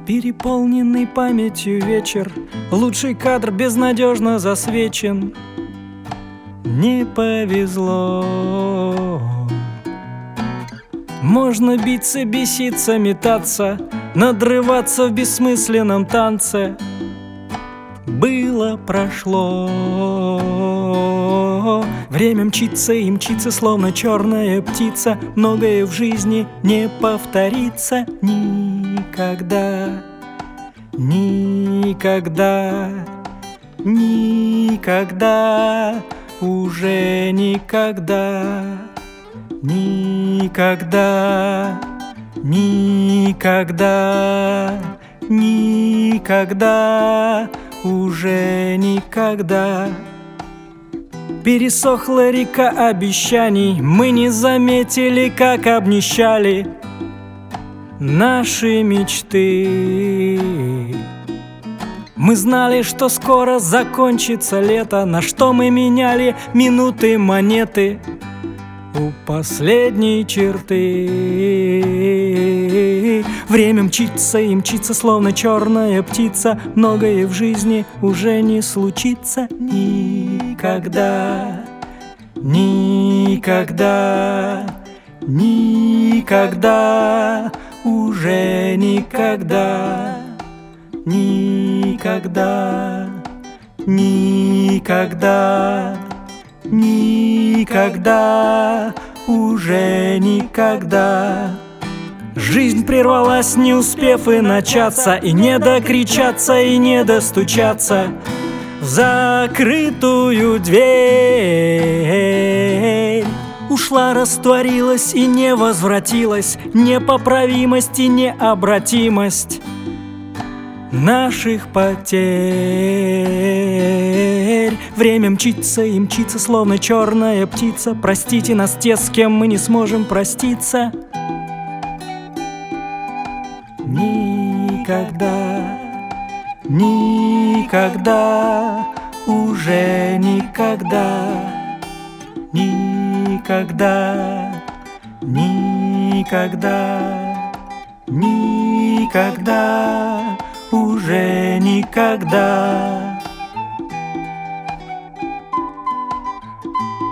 Переполненный памятью вечер, лучший кадр безнадежно засвечен. Не повезло. Можно биться, беситься, метаться, надрываться в бессмысленном танце. Было, прошло. Время мчится и мчится, словно черная птица. Многое в жизни не повторится никогда. Никогда. Никогда. Уже никогда. Никогда. Никогда. Никогда. Уже никогда. Пересохла река обещаний, мы не заметили, как обнищали наши мечты. Мы знали, что скоро закончится лето, на что мы меняли минуты, монеты у последней черты. Время мчится и мчится, словно черная птица. Многое в жизни уже не случится никогда. Никогда. Никогда. Уже никогда. Никогда. Никогда. Никогда. Уже никогда. Жизнь прервалась, не успев и начаться, и не докричаться, и не достучаться в закрытую дверь. Ушла, растворилась и не возвратилась непоправимость и необратимость наших потерь. Время мчится и мчится, словно черная птица. Простите нас те, с кем мы не сможем проститься. Никогда, никогда, уже никогда, никогда, никогда, никогда, уже никогда.